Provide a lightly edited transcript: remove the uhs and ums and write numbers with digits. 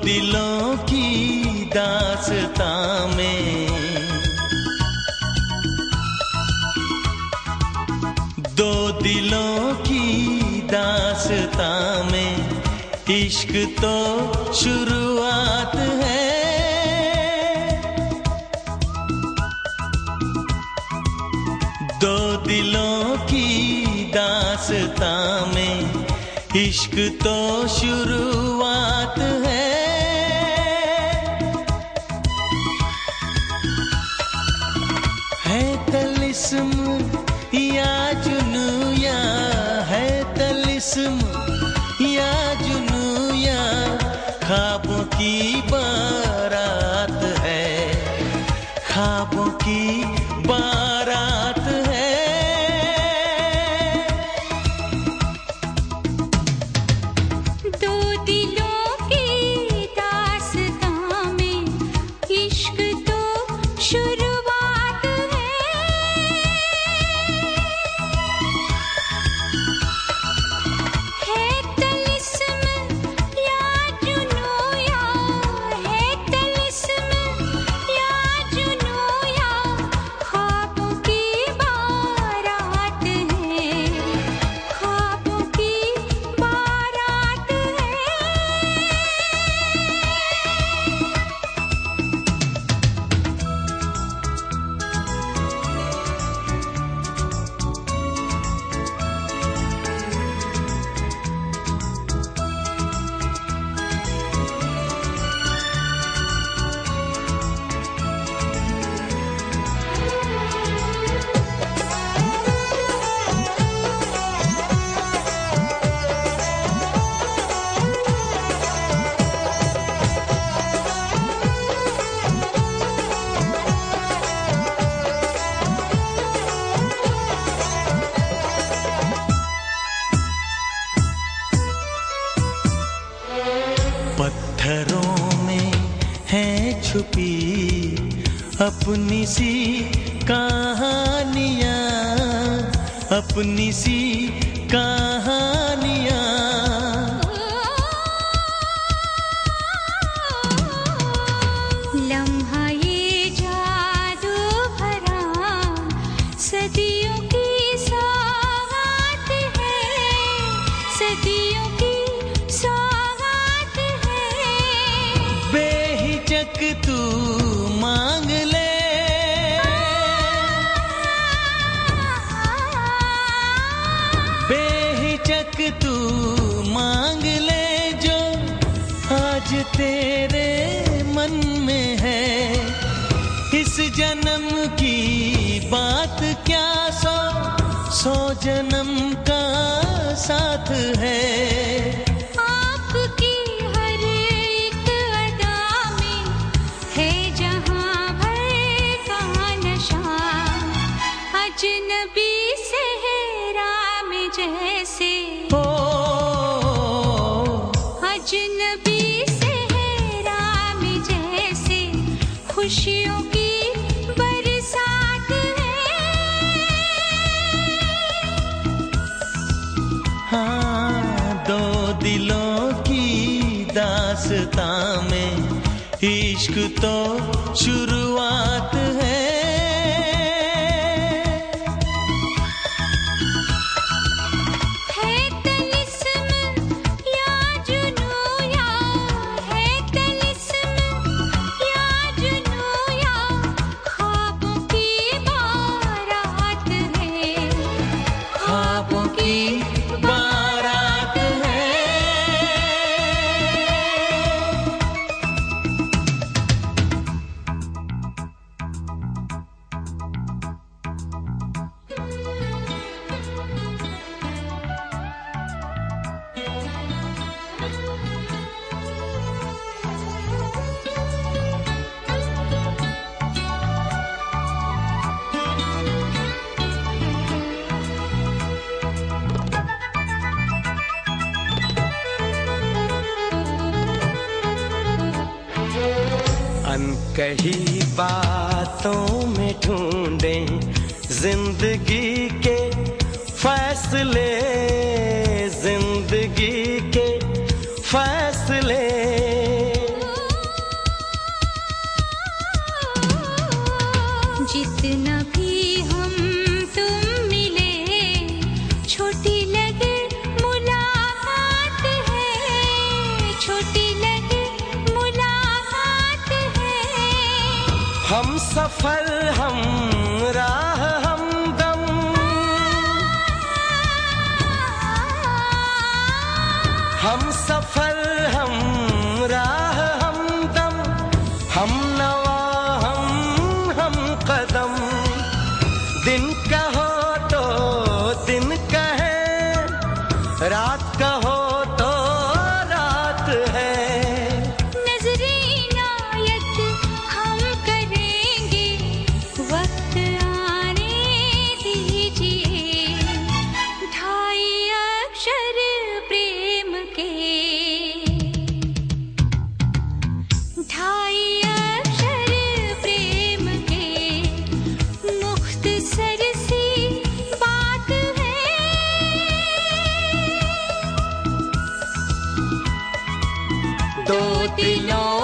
दिलों की दास्तां में, दो दिलों की दास्तां में इश्क तो शुरुआत है। दो दिलों की दास्तां में इश्क तो शुरुआत है। तलिस्म या जुनू या है तलिस्म या जुनू या ख्वाबों की बारात है, ख्वाबों की बारात है। दो दिलों की दास्तां में इश्क तो शुरुआत है। पत्थरों में है छुपी अपनी सी कहानियाँ, अपनी सी कहानियाँ। लम्हा ये जादू भरा सदियों की सौगात है, सदियों की सौगात है। बेहिचक तू मांग ले, बेहिचक तू मांग ले जो आज तेरे मन में है। इस जन्म की बात क्या सौ सौ जन्म का साथ है। आपकी हर एक अदा में है जहां भर का नशा, अजनबी सहरा में जैसे अजनबी सहरा में जैसे खुशियों की बरसात है। हाँ, दो दिलों की दास्तां में इश्क तो शुरुआत है। अनकही बातों में ढूंढें जिंदगी के फैसले, जिंदगी के फैसले। छोटी लगे मुलाकात है, छोटी लगे मुलाकात है। हम सफर हम राह हमदम, हम सफर हम राह हमदम, हम नवा हम कदम। दिन कहो तो दिन कहे, रात कहो तो रात है। नजरे इनायत हम करेंगे, वक्त आने दीजिए। ढाई अक्षर प्रेम के, ढाई अक्षर प्रेम के, मुख्तसर सी बात है। दो दिलों